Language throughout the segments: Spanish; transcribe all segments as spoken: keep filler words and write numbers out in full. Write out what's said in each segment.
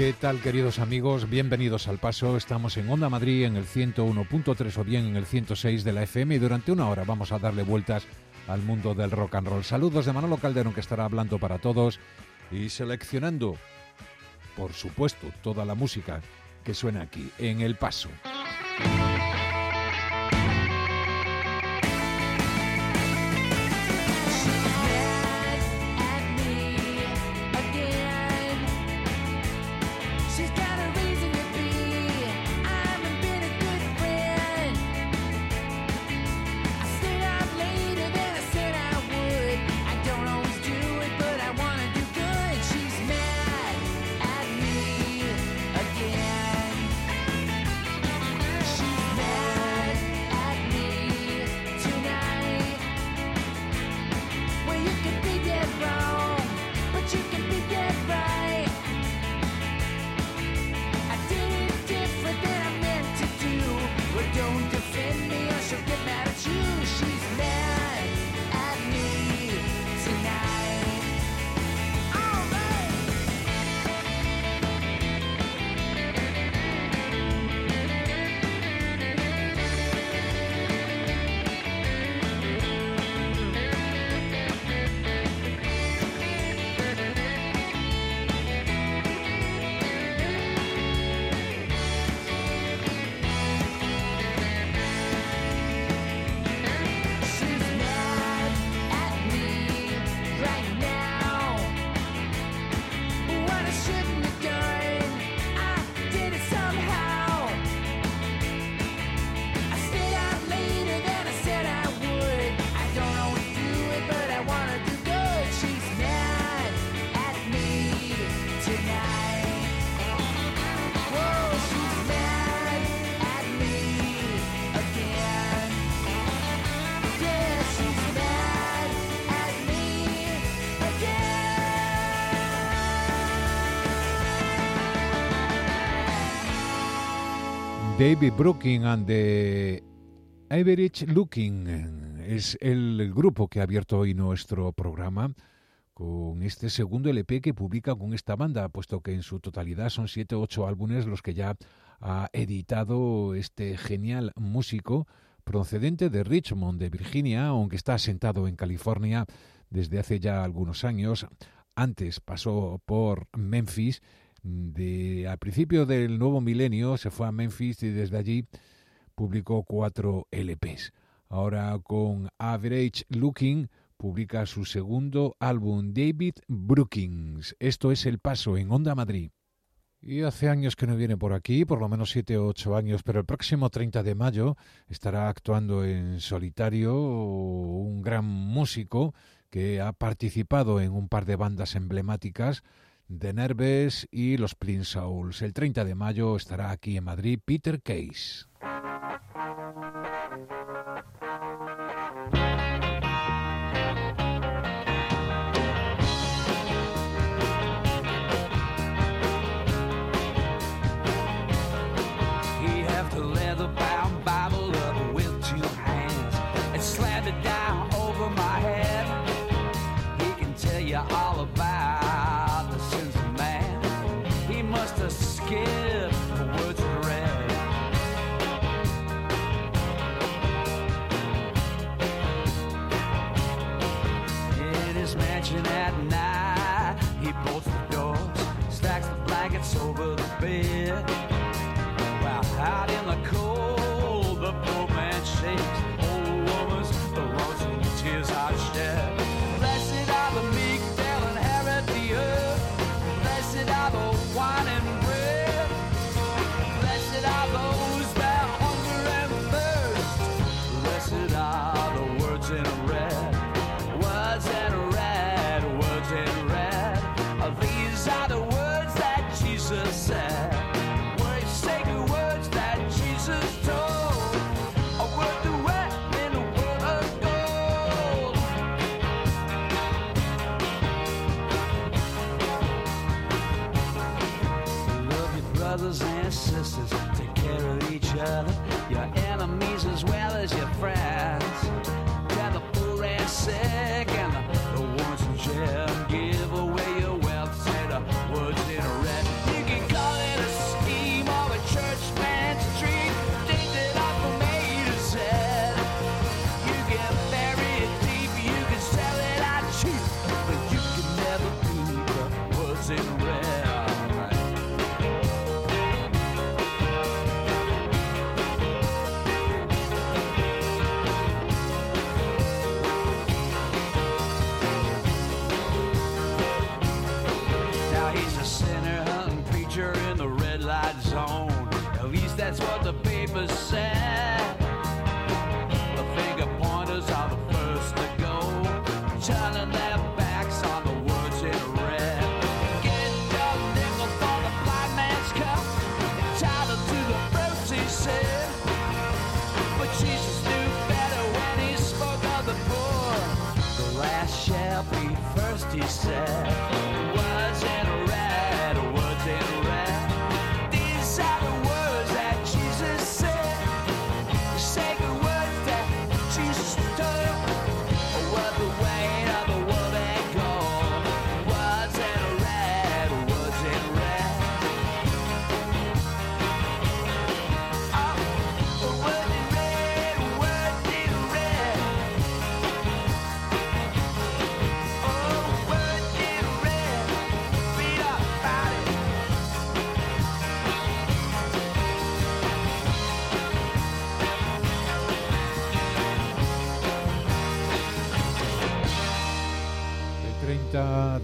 ¿Qué tal, queridos amigos? Bienvenidos al Paso. Estamos en Onda Madrid en el ciento uno punto tres o bien en el ciento seis de la F M y durante una hora vamos a darle vueltas al mundo del rock and roll. Saludos de Manolo Calderón, que estará hablando para todos y seleccionando, por supuesto, toda la música que suena aquí en El Paso. David Brooking and the Average Looking es el grupo que ha abierto hoy nuestro programa con este segundo L P que publica con esta banda, puesto que en su totalidad son siete o ocho álbumes los que ya ha editado este genial músico procedente de Richmond, de Virginia, aunque está asentado en California desde hace ya algunos años. Antes pasó por Memphis. De, al principio del nuevo milenio se fue a Memphis y desde allí publicó cuatro L Pes. Ahora con Average Looking publica su segundo álbum, David Brookings. Esto es El Paso en Onda Madrid. Y hace años que no viene por aquí, por lo menos siete o ocho años, pero el próximo treinta de mayo estará actuando en solitario un gran músico que ha participado en un par de bandas emblemáticas, The Nerves y los Plain Souls. El treinta de mayo estará aquí en Madrid Peter Case. He have the leather-bound Bible up with two hands and slammed it down over my head. He can tell you all about skip the words in red. In his mansion at night, he bolts the doors, stacks the blankets over the bed. While out in the cold, the poor man shakes old woman's the lonesome tears I've shed. Blessed are the meek, they'll inherit the earth. Blessed are the wine and those that hunger and thirst. Blessed are the words in red, words in red, words in red. These are the words that Jesus said, words, sacred words that Jesus told. A word to wet in a world of gold. Love your brothers and sisters. Of each other, your enemies as well as your friends. Tell the poor and sick and the, the ones in jail. Give away your wealth, say the words in red. You can call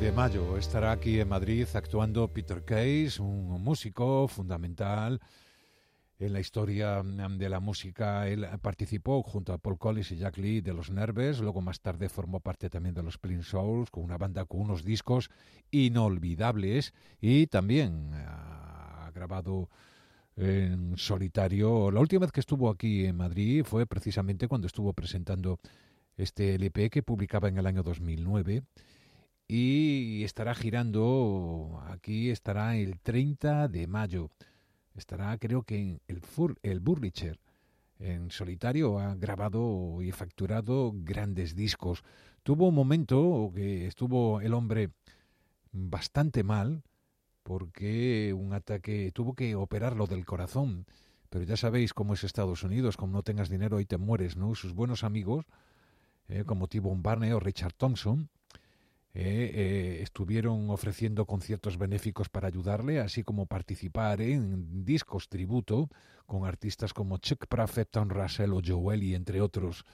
de mayo estará aquí en Madrid actuando Peter Case, un músico fundamental en la historia de la música. Él participó junto a Paul Collins y Jack Lee de los Nerves, luego más tarde formó parte también de los Plain Souls, con una banda con unos discos inolvidables, y también ha grabado en solitario. La última vez que estuvo aquí en Madrid fue precisamente cuando estuvo presentando este L P que publicaba en el año dos mil nueve, y estará girando aquí, estará el treinta de mayo. Estará, creo que en el, Fur, el Burlicher, en solitario. Ha grabado y facturado grandes discos. Tuvo un momento que estuvo el hombre bastante mal, porque un ataque, tuvo que operarlo del corazón. Pero ya sabéis cómo es Estados Unidos, como no tengas dinero y te mueres, ¿no? Sus buenos amigos, eh, como T-Bone Barney o Richard Thompson, Eh, eh, estuvieron ofreciendo conciertos benéficos para ayudarle, así como participar en discos tributo con artistas como Chuck Prophet, Tom Russell o Joe Ellie, entre otros.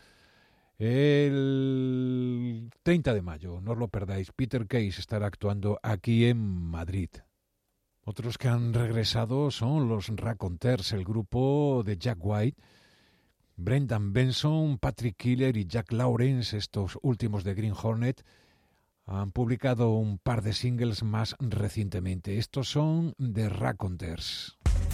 El treinta de mayo, no os lo perdáis, Peter Case estará actuando aquí en Madrid. Otros que han regresado son los Raconteurs, el grupo de Jack White, Brendan Benson, Patrick Killer y Jack Lawrence, estos últimos de Green Hornet. Han publicado un par de singles más recientemente. Estos son The Raconteurs.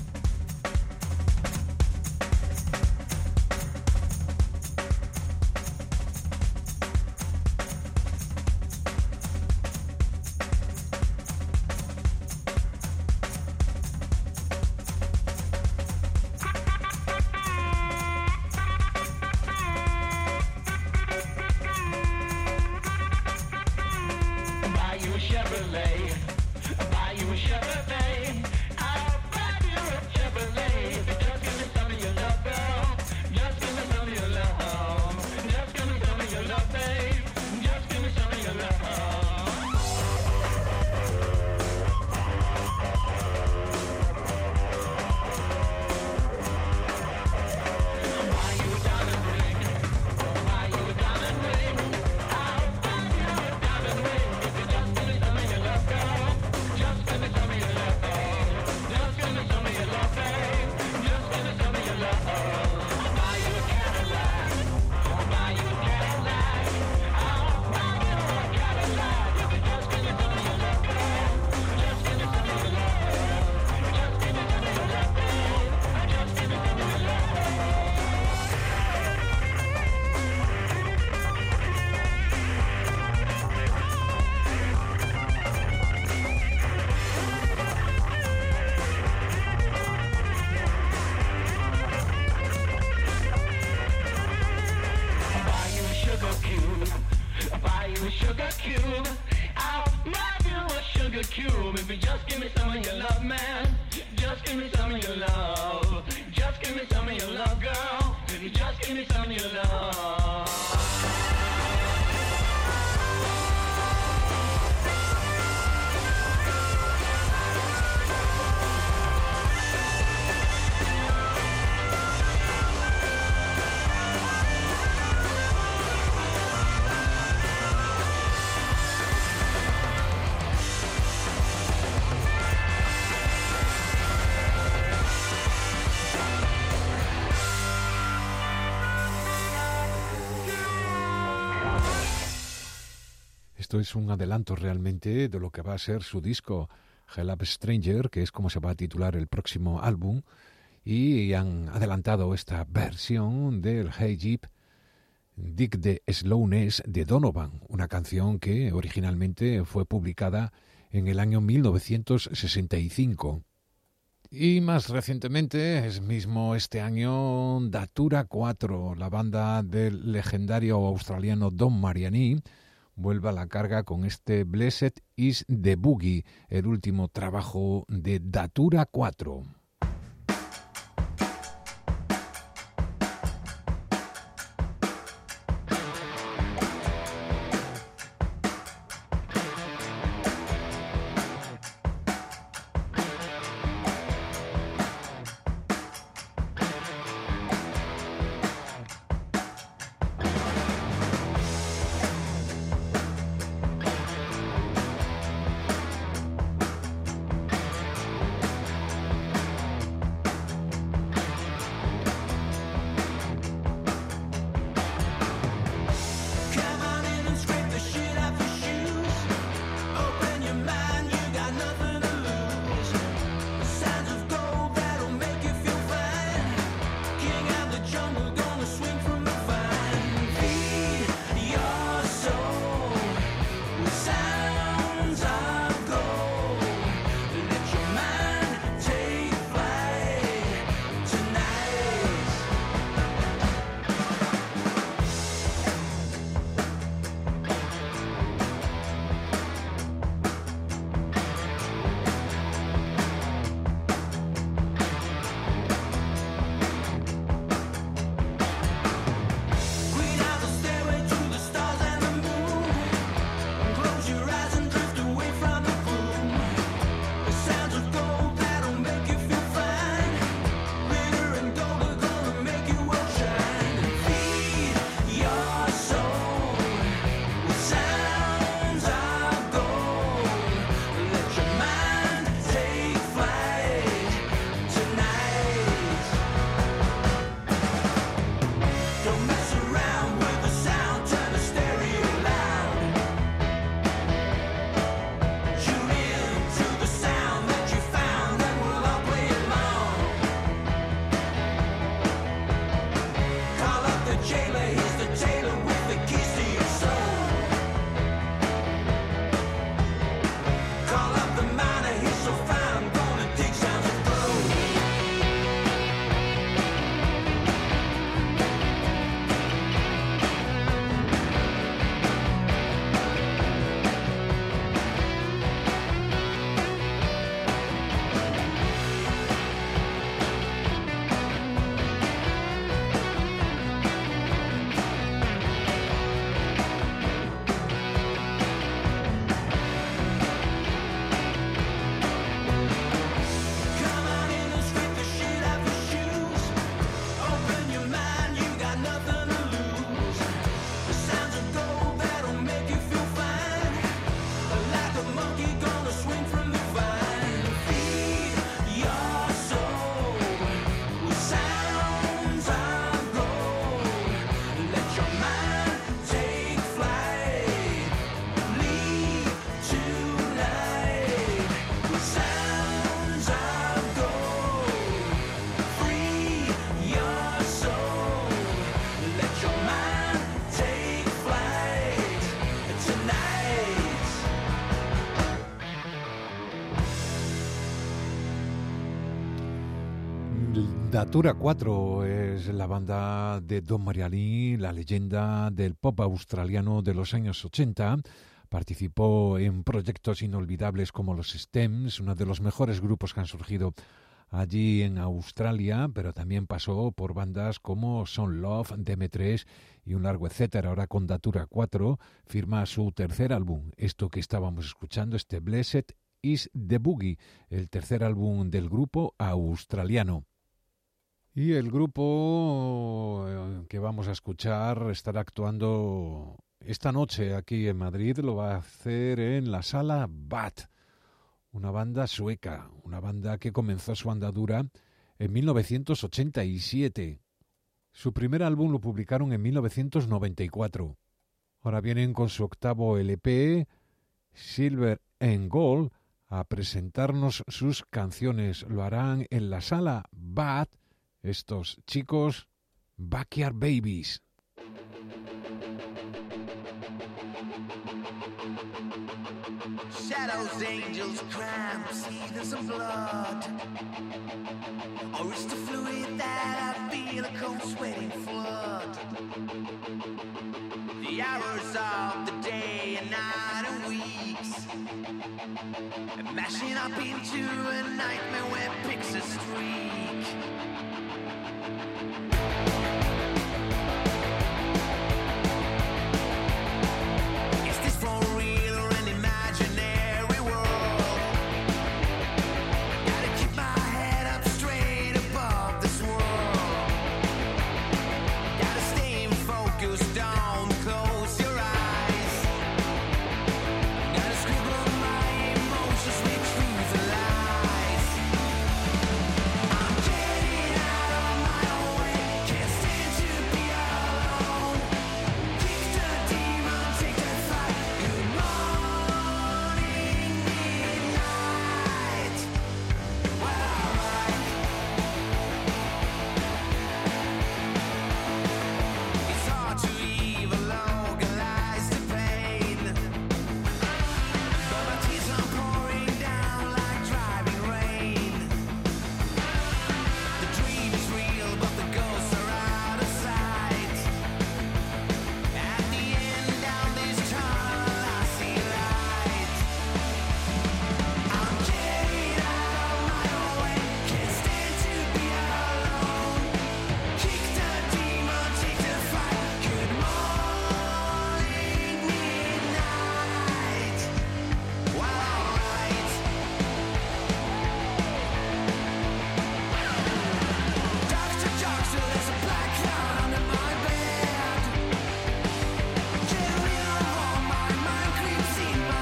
Esto es un adelanto realmente de lo que va a ser su disco Hell Up Stranger, que es como se va a titular el próximo álbum, y han adelantado esta versión del Hey Jeep, Dig the Slowness de Donovan, una canción que originalmente fue publicada en el año mil novecientos sesenta y cinco. Y más recientemente, es mismo este año, Datura cuatro, la banda del legendario australiano Don Mariani, vuelve a la carga con este Blessed is the Boogie, el último trabajo de Datura cuatro. Datura cuatro es la banda de Don Marialín, la leyenda del pop australiano de los años ochenta. Participó en proyectos inolvidables como los Stems, uno de los mejores grupos que han surgido allí en Australia, pero también pasó por bandas como Son Love, D M tres y un largo etcétera. Ahora con Datura cuatro firma su tercer álbum. Esto que estábamos escuchando, este Blessed is the Boogie, el tercer álbum del grupo australiano. Y el grupo que vamos a escuchar estará actuando esta noche aquí en Madrid. Lo va a hacer en la Sala Bat, una banda sueca, una banda que comenzó su andadura en mil novecientos ochenta y siete. Su primer álbum lo publicaron en mil novecientos noventa y cuatro. Ahora vienen con su octavo L P, Silver and Gold, a presentarnos sus canciones. Lo harán en la Sala Bat estos chicos, Backyard Babies. Shadows, angels, cramps, seething some blood. Or it's the fluid that I feel, a cold sweating flood. The hours of the day and night and weeks, and mashing up into a nightmare where picks a streak. Is this for real or an imaginary world? Gotta keep my head up straight above this world. Gotta stay focused, don't close your eyes. Gotta scribble my emotions with truth and lies. I'm getting out of my own way, can't stand to be alone. Kick the demon, take the fight. Good morning, midnight. Well, alright. It's hard to even localize the pain, but my tears are pouring down like driving rain. The dream is real, but the ghosts are out of sight. At the end, down this tunnel, I see light. I'm getting out of my own way, can't stand to be alone. Kick the demon, take the fight. Good morning, midnight. Well, alright. Doctor, doctor, there's a black cloud under my bed. Get rid of all my mind creeps in my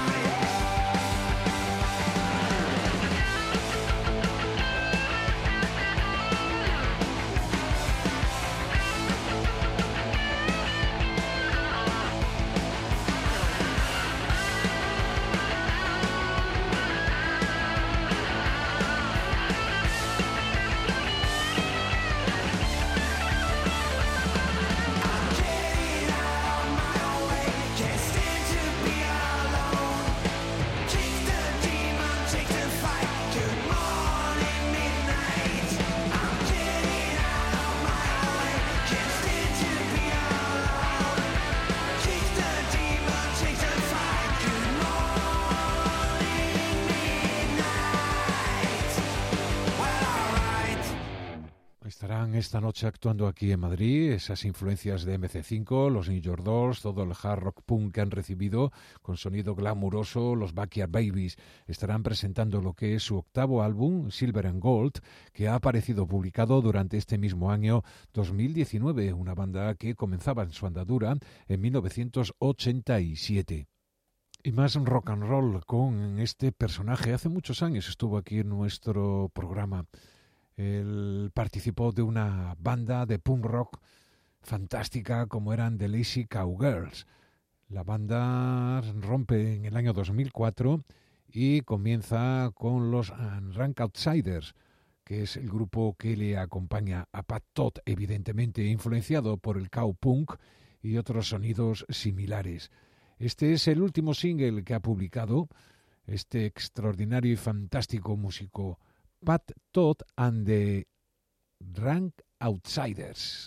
getting out of my own way, can't stand to be alone. Kick the demon, take the fight. Good morning, midnight. I'm getting out of my own way, can't stand to be alone. Kick the demon, take the fight. Good morning, midnight. Well, alright. Estarán esta noche actuando aquí en Madrid, esas influencias de eme ce cinco, los New York Dolls, todo el hard rock punk que han recibido con sonido glamuroso, los Backyard Babies. Estarán presentando lo que es su octavo álbum, Silver and Gold, que ha aparecido publicado durante este mismo año dos mil diecinueve, una banda que comenzaba en su andadura en mil novecientos ochenta y siete. Y más rock and roll con este personaje. Hace muchos años estuvo aquí en nuestro programa. Él participó de una banda de punk rock fantástica como eran The Lazy Cowgirls. La banda rompe en el año dos mil cuatro y comienza con los Rank Outsiders, que es el grupo que le acompaña a Pat Todd, evidentemente influenciado por el cowpunk y otros sonidos similares. Este es el último single que ha publicado este extraordinario y fantástico músico Pat Todd and the Rank Outsiders.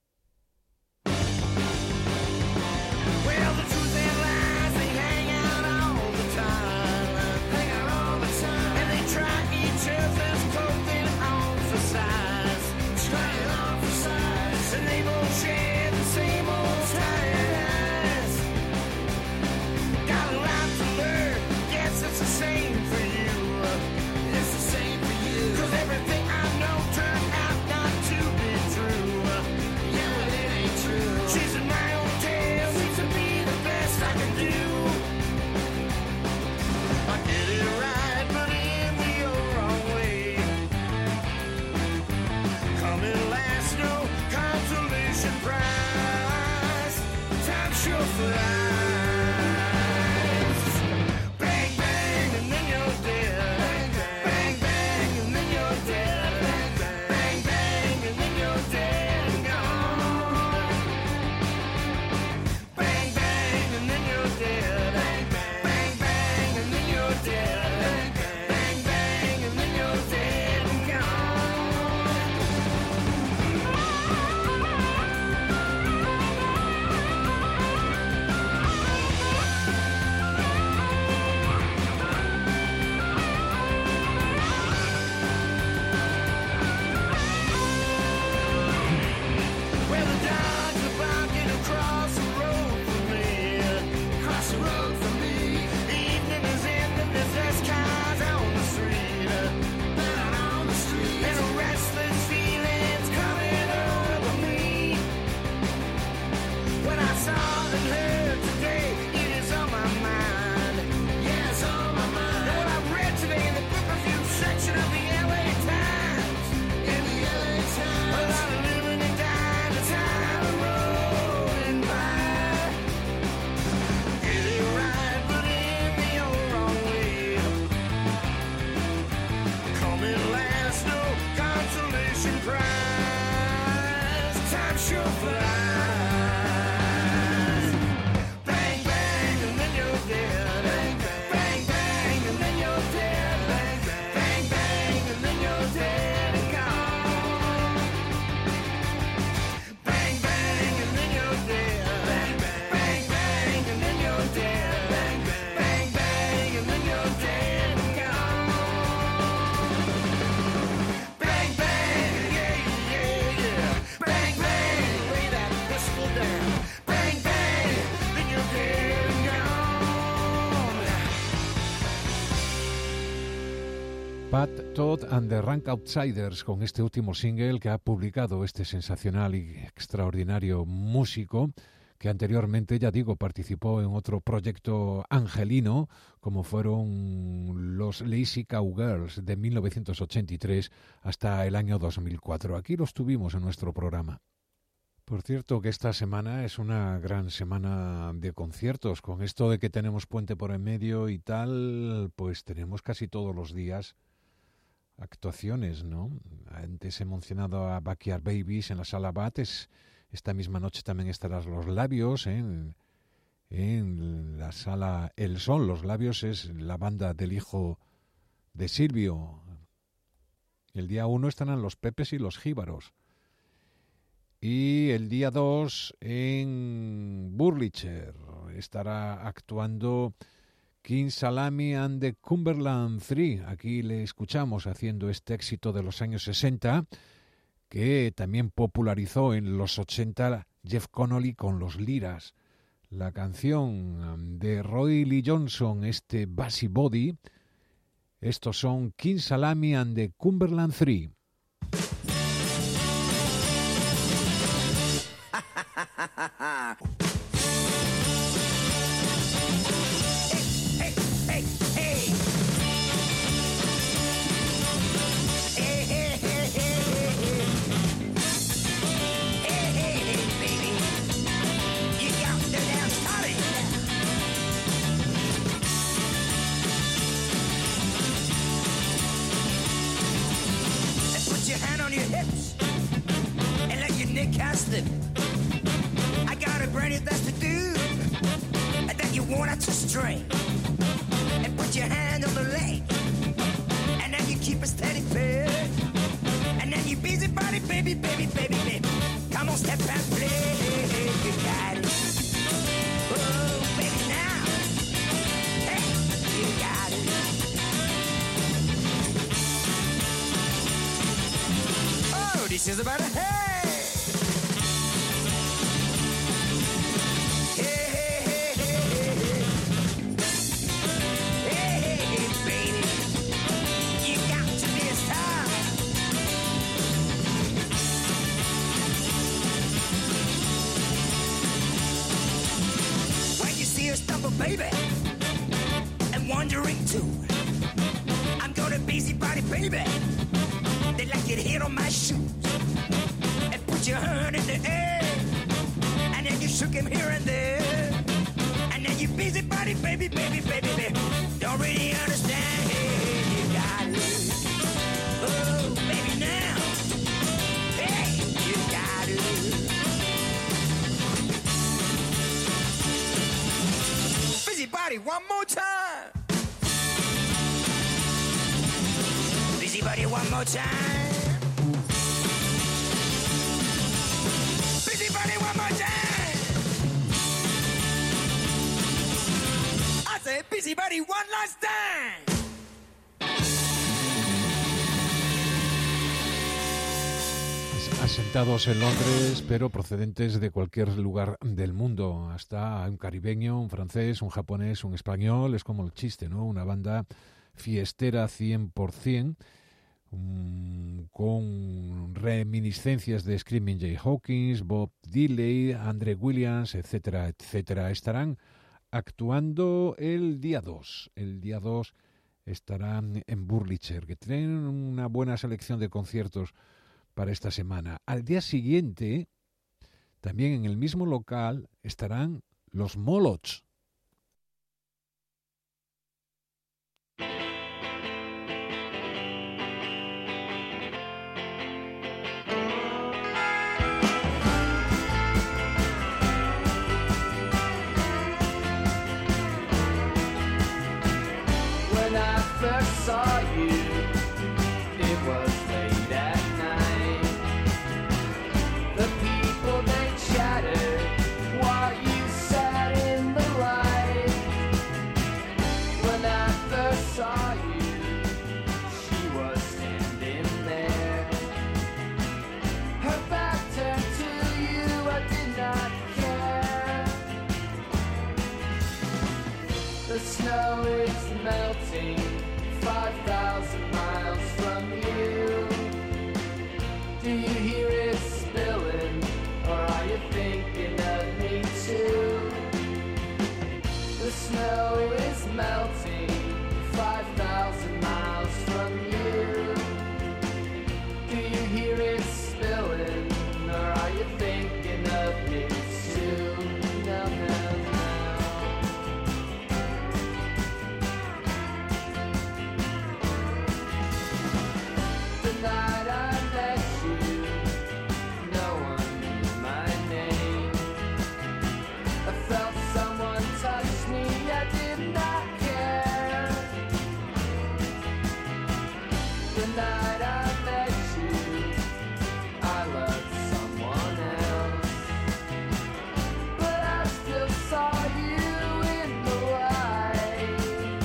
Well, the truth and lies, they hang out all the time. Hang out all the time. And they try each other's clothing on for size. Try it on for size. And they both share the same old ties. Got a lot to learn. Guess it's the same for you. It's the same for you. 'Cause everything I know turned out not to be true. Yeah, but it ain't true. She's in my own tale. Seems to be the best I can do. I did it right, but in the wrong way. Coming last, no consolation prize. Time sure flies. Bang, bang, and then you're dead. Bang, bang, and then you're dead. Bang, bang, and then you're dead and gone. Bang, bang, and then you're dead. Bang, bang, and then you're dead. Bang, bang, and then you're dead and gone. Well, the dogs are barking across the road for me. Across the road for me. The evening is ending, there's less cars on the street. Out on the street. And a restless feeling's coming over me. What I saw and heard today, it is on my mind. Yeah, it's on my mind. And what I read today in the book review section of the L A Times. In the L A Times. A lot of living and dying, the time rolling by. Get it right, but in the old wrong way. Coming last, no consolation prize. Time sure flies. Bang, bang, and then you're dead. Bang, bang, and then you're dead. Bang, bang, and then you're dead and gone. Bang, bang, and then you're dead. Bang, bang, and then you're dead. Bang, bang, and then you're dead and gone. Bang, bang, yeah, yeah, yeah. Bang, bang, lay that pistol down. Bang, bang, then you're dead and gone. Pat Todd and the Rank Outsiders, con este último single que ha publicado este sensacional y extraordinario músico que anteriormente, ya digo, participó en otro proyecto angelino como fueron los Lazy Cowgirls de mil novecientos ochenta y tres hasta el año dos mil cuatro. Aquí los tuvimos en nuestro programa. Por cierto, que esta semana es una gran semana de conciertos. Con esto de que tenemos puente por en medio y tal, pues tenemos casi todos los días actuaciones, ¿no? Antes he mencionado a Backyard Babies en la Sala Bates. Esta misma noche también estarán Los Labios en, en la Sala El Sol. Los Labios es la banda del hijo de Silvio. El día uno estarán Los Pepes y Los Jíbaros. Y el día dos en Burlicher estará actuando King Salami and the Cumberland Three. Aquí le escuchamos haciendo este éxito de los años sesenta, que también popularizó en los ochenta Jeff Connolly con los Liras. La canción de Roy Lee Johnson, este Bassy Body, estos son King Salami and the Cumberland Three. I got a brand new that's to do, and then you want it to string, and put your hand on the leg, and then you keep a steady pace, and then you busy body baby, baby, baby, baby. Come on, step and play. You got it. Oh, baby, now. Hey, you got it. Oh, this is about a hey. Baby, and wondering too. I'm gonna busybody, baby. They like it hit on my shoes. And put your hand in the air. And then you shook him here and there. And then you busybody, baby, baby, baby, baby. Don't really understand. Hey, you got it. Oh, baby, now. Hey, you got it. Busybody, one more time. Busybody, one more time. Busybody, one more time. I said busybody one last time. Asentados en Londres, pero procedentes de cualquier lugar del mundo. Hasta un caribeño, un francés, un japonés, un español. Es como el chiste, ¿no? Una banda fiestera cien por ciento, um, con reminiscencias de Screaming Jay Hawkins, Bob Dylan, Andre Williams, etcétera, etcétera. Estarán actuando el día dos. El día dos estarán en Burlitzer, que tienen una buena selección de conciertos para esta semana. Al día siguiente, también en el mismo local, estarán los Moloch. When I first saw you, it was late at night. The people, they chattered while you sat in the light. When I first saw you, she was standing there. Her back turned to you, I did not care. The snow is melting five thousand miles from you. Do you hear it spilling, or are you thinking of me too? The snow is melting five thousand miles from you. Do you hear it spilling, or are you thinking of me too? No, no, no. The night I met you, no one knew my name. I felt someone touch me, I did not care. The night I met you, I loved someone else. But I still saw you in the light.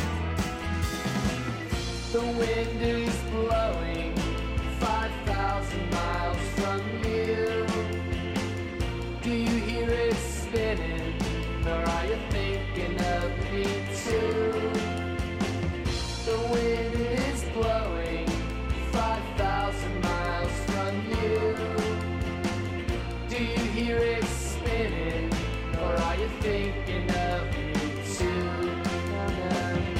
The wind is blowing five thousand miles from you. Do you hear it spinning, or are you thinking of me too? The wind is blowing five thousand miles from you. Do you hear it spinning, or are you thinking of me too? No, no, no.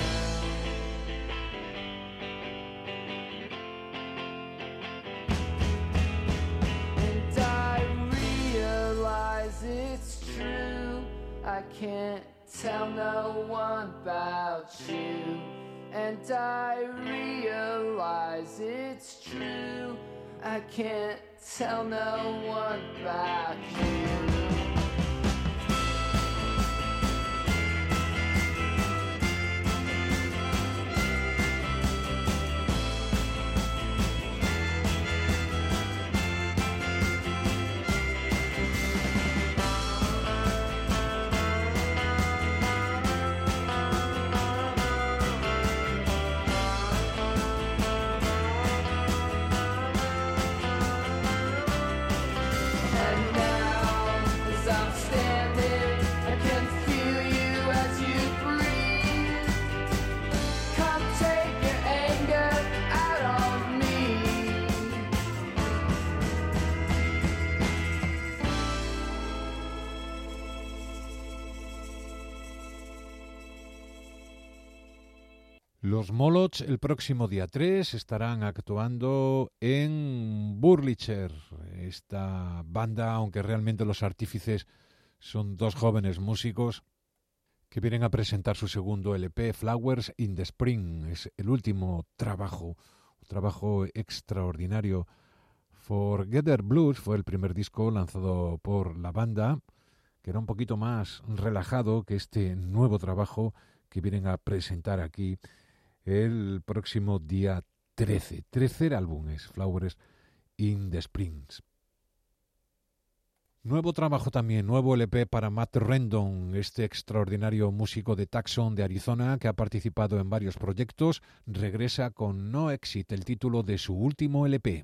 And I realize it's true, I can't tell no one about you. And I realize it's true, I can't tell no one about you. Los Moloch el próximo día tres estarán actuando en Burlicher. Esta banda, aunque realmente los artífices son dos jóvenes músicos que vienen a presentar su segundo L P, Flowers in the Spring. Es el último trabajo, un trabajo extraordinario. Forget Blues fue el primer disco lanzado por la banda, que era un poquito más relajado que este nuevo trabajo que vienen a presentar aquí el próximo día trece. trece álbumes, Flowers in the Springs. Nuevo trabajo también, nuevo L P para Matt Rendon, este extraordinario músico de Tucson, de Arizona, que ha participado en varios proyectos. Regresa con No Exit, el título de su último L P.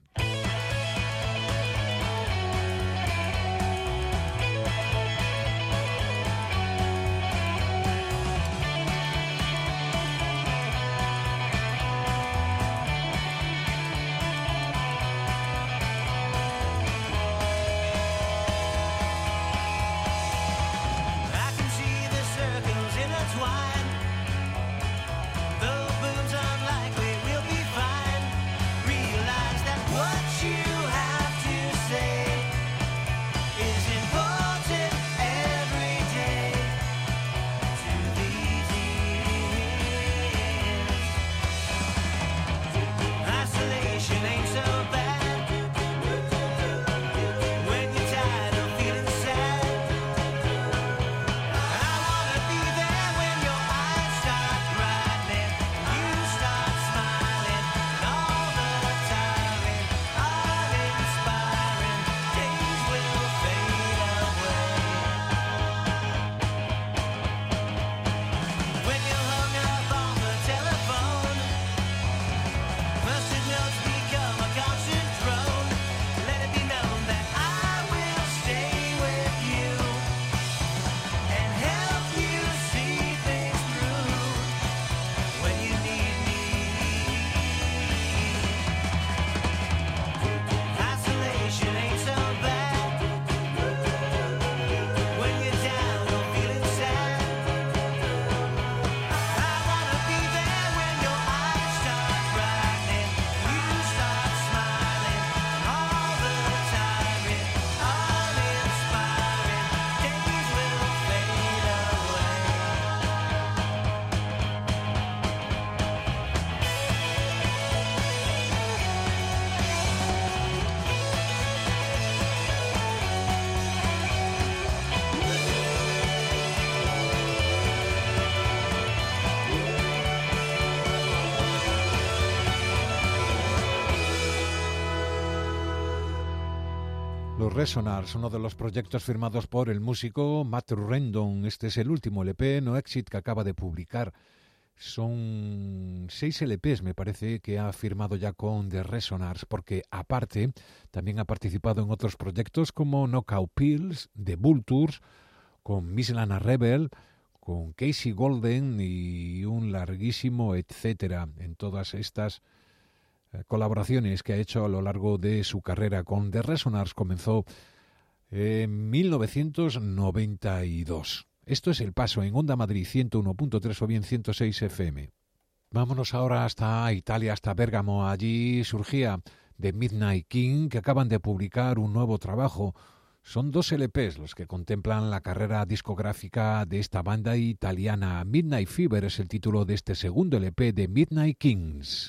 Los Resonars, uno de los proyectos firmados por el músico Matt Rendon. Este es el último L P, No Exit, que acaba de publicar. Son seis L Ps, me parece, que ha firmado ya con The Resonars, porque aparte también ha participado en otros proyectos como Knockout Pills, The Vultures, con Miss Lana Rebel, con Casey Golden y un larguísimo etcétera en todas estas colaboraciones que ha hecho a lo largo de su carrera. Con The Resonars comenzó en mil novecientos noventa y dos. Esto es El Paso en Onda Madrid ciento uno punto tres o bien ciento seis F M. Vámonos ahora hasta Italia, hasta Bérgamo. Allí surgía The Midnight King, que acaban de publicar un nuevo trabajo. Son dos L Ps los que contemplan la carrera discográfica de esta banda italiana. Midnight Fever es el título de este segundo L P de Midnight Kings.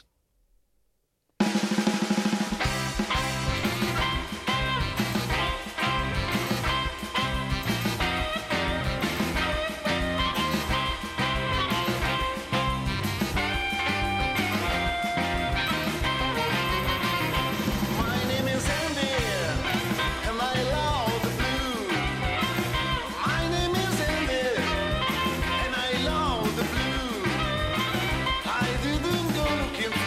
Looking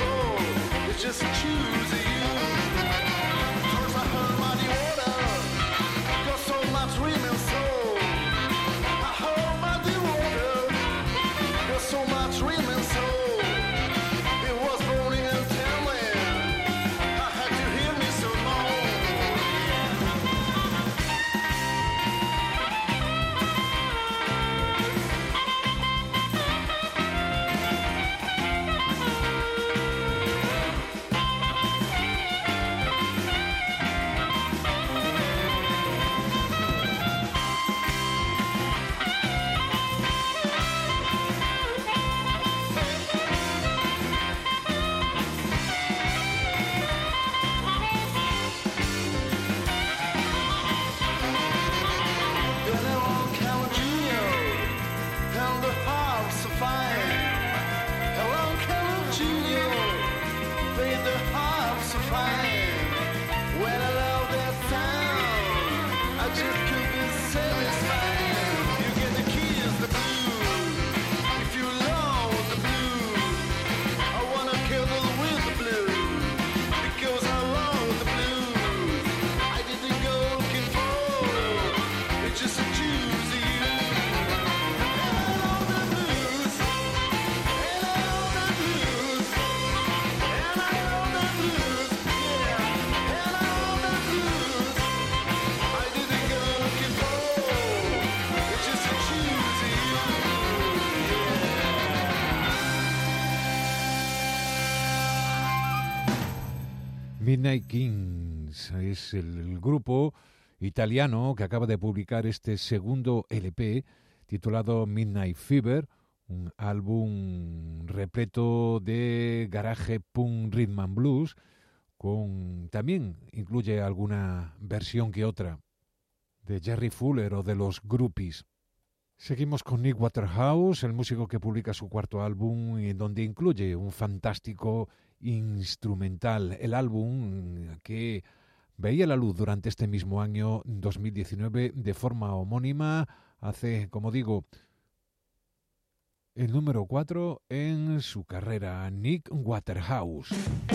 Midnight Kings es el grupo italiano que acaba de publicar este segundo L P titulado Midnight Fever, un álbum repleto de garage punk rhythm and blues, con también incluye alguna versión que otra de Jerry Fuller o de los Groupies. Seguimos con Nick Waterhouse, el músico que publica su cuarto álbum, en donde incluye un fantástico instrumental. El álbum que veía la luz durante este mismo año dos mil diecinueve de forma homónima, hace, como digo, el número cuatro en su carrera, Nick Waterhouse.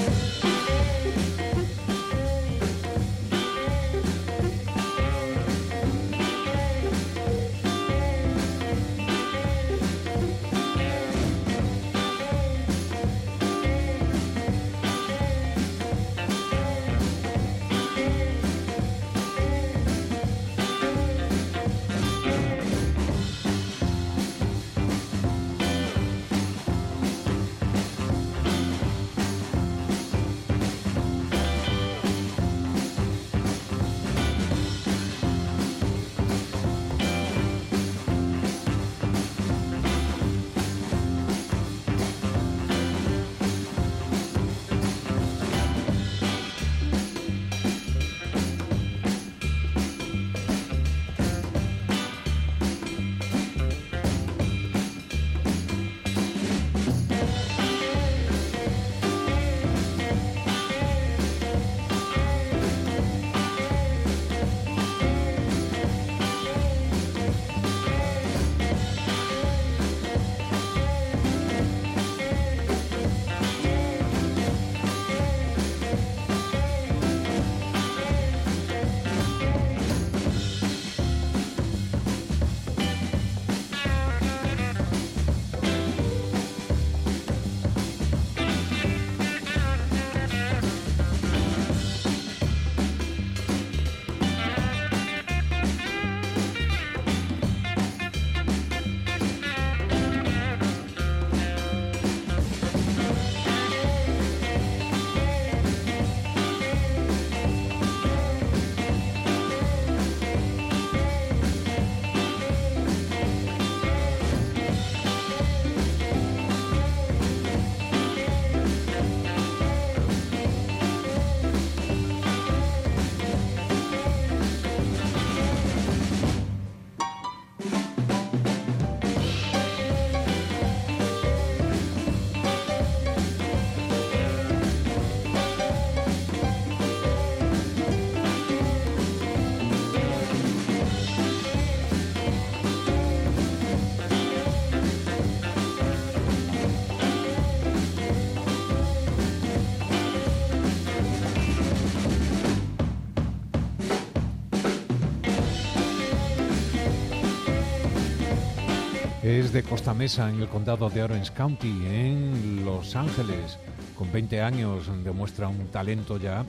Es de Costa Mesa, en el condado de Orange County, en Los Ángeles. Con veinte años demuestra un talento ya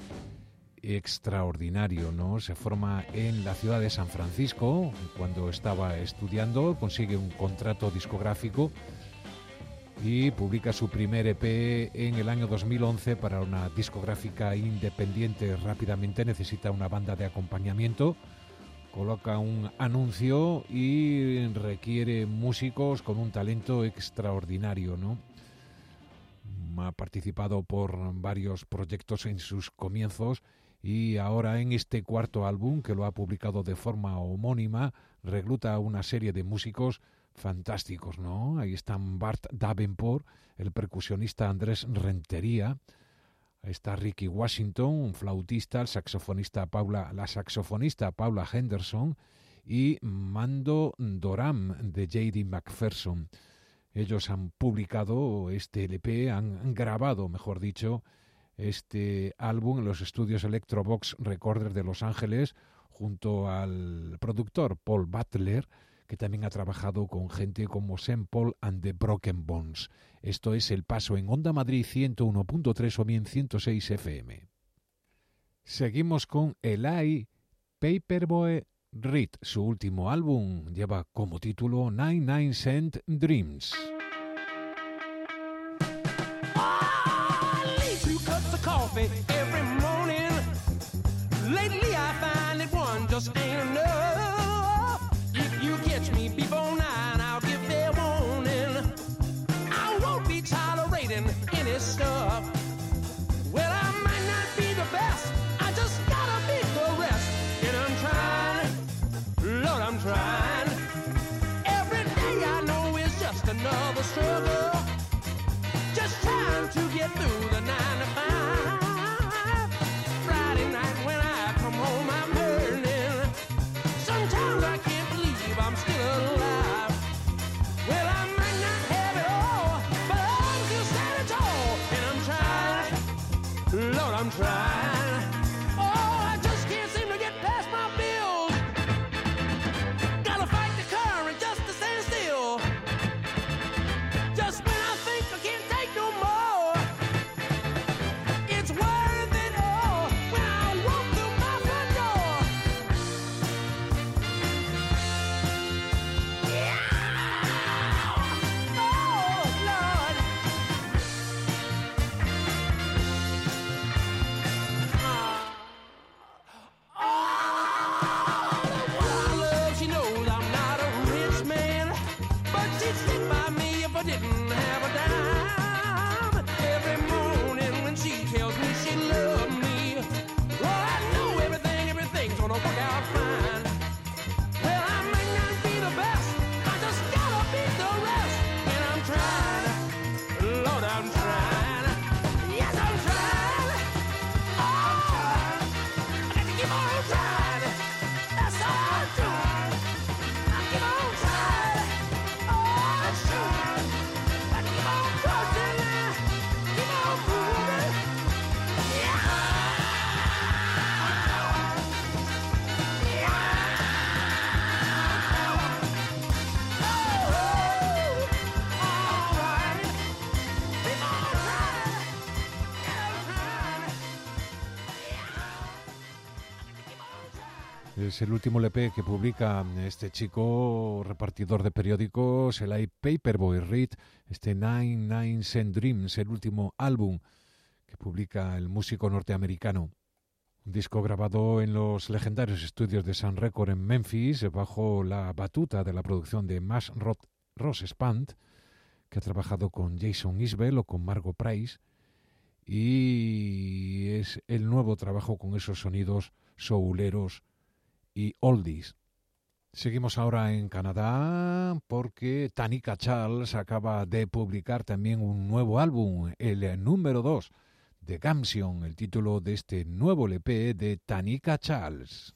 extraordinario, ¿no? Se forma en la ciudad de San Francisco. Cuando estaba estudiando, consigue un contrato discográfico y publica su primer E P en el año dos mil once para una discográfica independiente. Rápidamente necesita una banda de acompañamiento. Coloca un anuncio y requiere músicos con un talento extraordinario, ¿no? Ha participado por varios proyectos en sus comienzos y ahora en este cuarto álbum, que lo ha publicado de forma homónima, recluta una serie de músicos fantásticos, ¿no? Ahí están Bart Davenport, el percusionista Andrés Rentería. Está Ricky Washington, un flautista, el saxofonista Paula, la saxofonista Paula Henderson y Mando Doram de J D McPherson. Ellos han publicado este L P, han grabado, mejor dicho, este álbum en los estudios Electrobox Recorders de Los Ángeles junto al productor Paul Butler, que también ha trabajado con gente como Saint Paul and the Broken Bones. Esto es El Paso en Onda Madrid ciento uno punto tres o bien ciento seis F M. Seguimos con Eli Paperboy Reed. Su último álbum lleva como título Nine Nine Cent Dreams. Two cups of coffee every Es el último L P que publica este chico repartidor de periódicos, el Paperboy Reed, este Nine Nine Cent Dreams, el último álbum que publica el músico norteamericano. Un disco grabado en los legendarios estudios de Sun Record en Memphis, bajo la batuta de la producción de Max Ross-Spant, que ha trabajado con Jason Isbell o con Margo Price, y es el nuevo trabajo con esos sonidos souleros y oldies. Seguimos ahora en Canadá porque Tanika Charles acaba de publicar también un nuevo álbum, el número dos de Gumption, el título de este nuevo L P de Tanika Charles.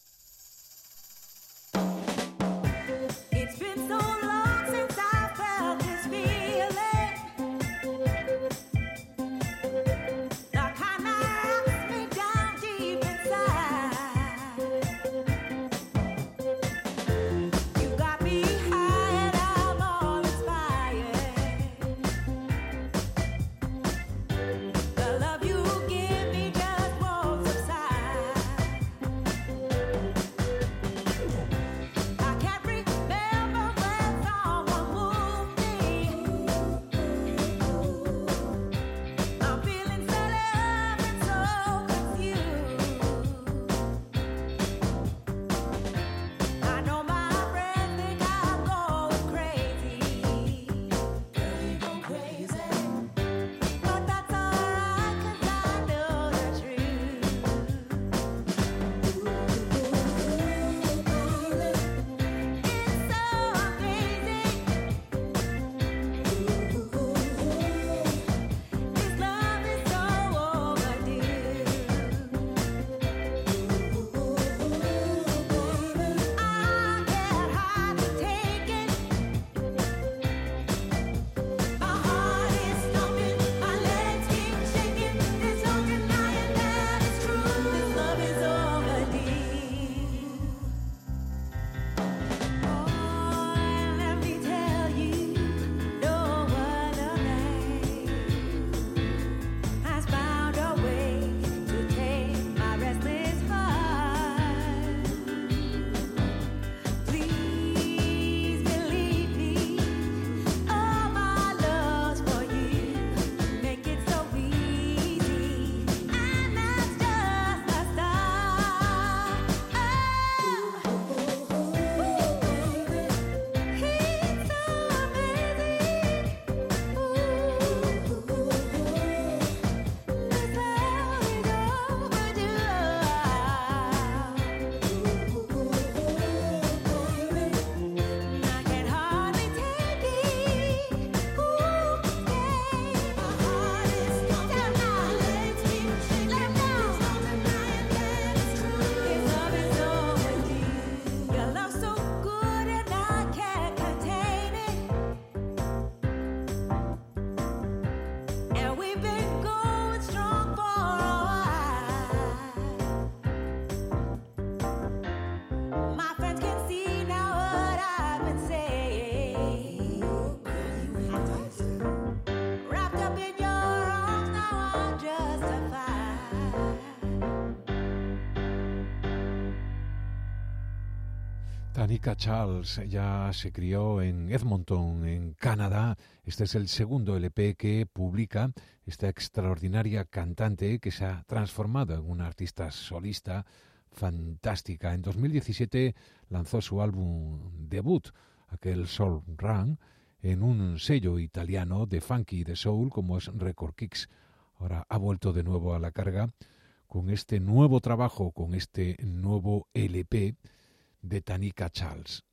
Tanika Charles ya se crió en Edmonton, en Canadá. Este es el segundo L P que publica esta extraordinaria cantante que se ha transformado en una artista solista fantástica. En dos mil diecisiete lanzó su álbum debut, aquel Soul Run, en un sello italiano de funky y de soul como es Record Kicks. Ahora ha vuelto de nuevo a la carga con este nuevo trabajo, con este nuevo L P de Tanika Charles,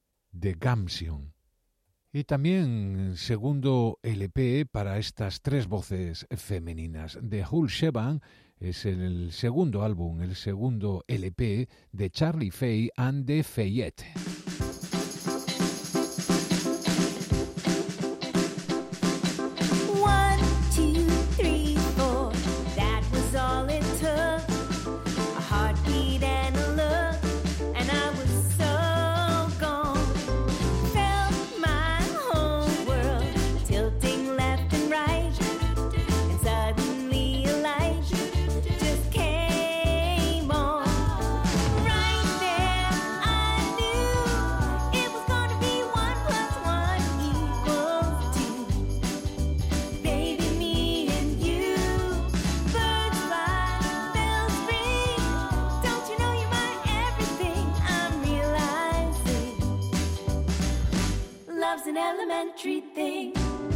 de Gumption. Y también segundo L P para estas tres voces femeninas. The Whole Shebang es el segundo álbum, el segundo L P de Charlie Faye and the Fayette. Right elementary thing.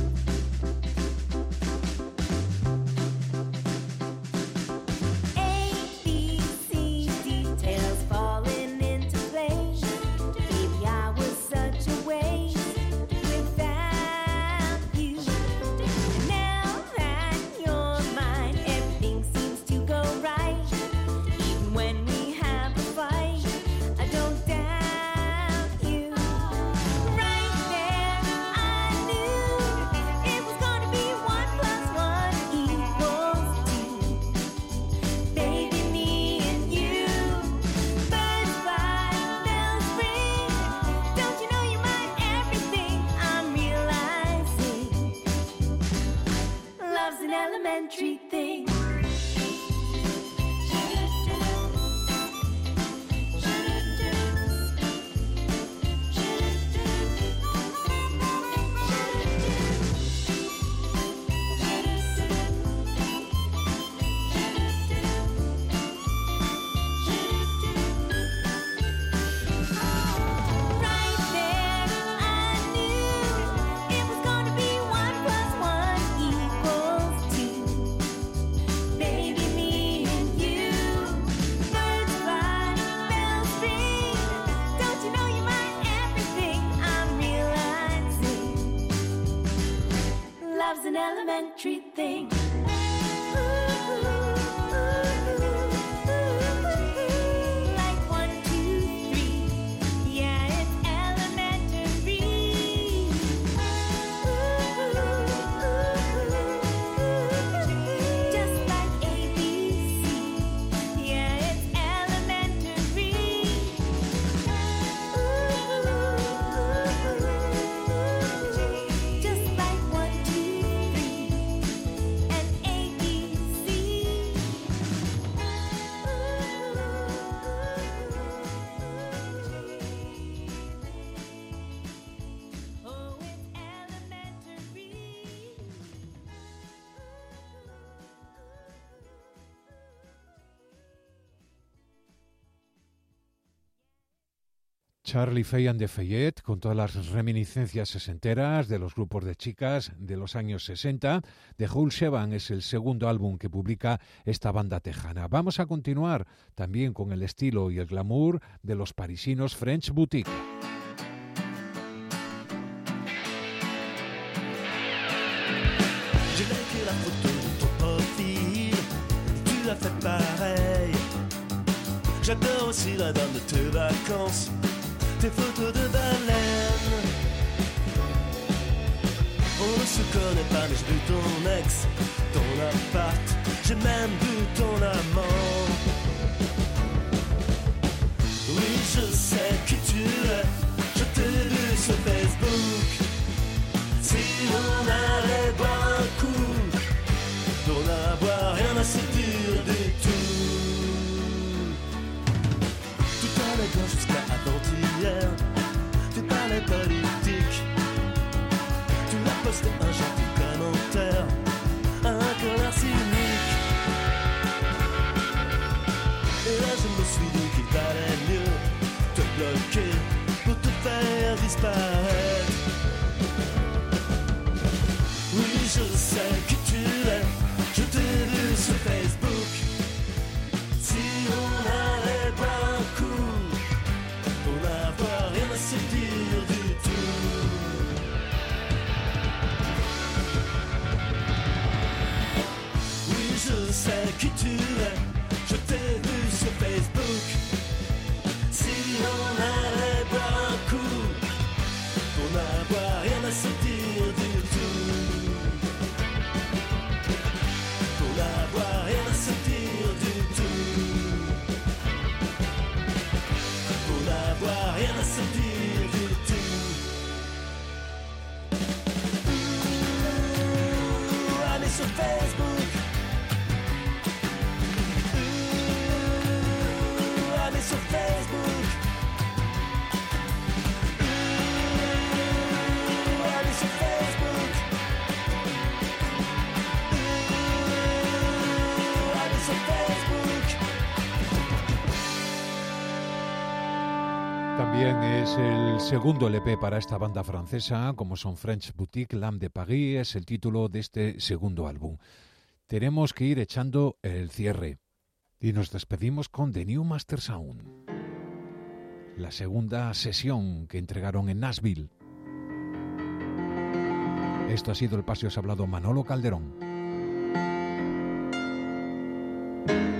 A, B, C, details falling into place. Baby, I was such a waste without you. Now that you're mine, everything seems to go right. Even when we have a fight, I don't doubt you. Right there, I knew it was gonna be one plus one equals two. Baby, me and you, birds fly, bells ring. Don't you know you're my everything? I'm realizing love's an elementary thing. Right there, I knew it was gonna be one plus one equals two. Baby, me and you, birds fly, bells ring. Don't you know you're my everything? I'm realizing love's an elementary thing. Like one, two, three. Yeah, it's elementary. Just like A, B, C. Yeah, it's elementary. Just like one, two, three, and A, B, C. Oh, it's elementary. Charlie Faye and the Fayette, con todas las reminiscencias sesenteras de los grupos de chicas de los años sesenta. The Whole Shebang es el segundo álbum que publica esta banda tejana. Vamos a continuar también con el estilo y el glamour de los parisinos French Boutique. J'ai liké la photo de ton profil, tu as fait pareil. J'adore aussi la dame de tes vacances, tes photos de baleines. On ne se connaît pas mais j'ai vu ton ex, ton appart, j'ai même vu ton amant. Oui, je sais qui tu es, je t'ai vu sur Facebook. Si on allait boire un coup, pour n'avoir rien à se dire du tout. Tout allait bien jusqu'à avant-hier, tu parlais politique. Tu l'as posté un gentil commentaire, un connard cynique. Et là je me suis dit qu'il valait mieux te bloquer pour te faire disparaître. Oui, je sais qui tu es, je t'ai vu sur Facebook. Si on allait boire un coup, pour n'avoir rien à se dire du tout. Oui, je sais qui tu es, je t'ai vu sur Facebook. Si on allait boire un coup, pour n'avoir rien à se dire du tout. Pour n'avoir rien à se dire du tout. Pour n'avoir rien à se dire du tout. Ouh, allez sur Facebook. También es el segundo L P para esta banda francesa, como son French Boutique, L'Âme de Paris, es el título de este segundo álbum. Tenemos que ir echando el cierre y nos despedimos con The New Master Sound, la segunda sesión que entregaron en Nashville. Esto ha sido El Paseo, os ha hablado Manolo Calderón.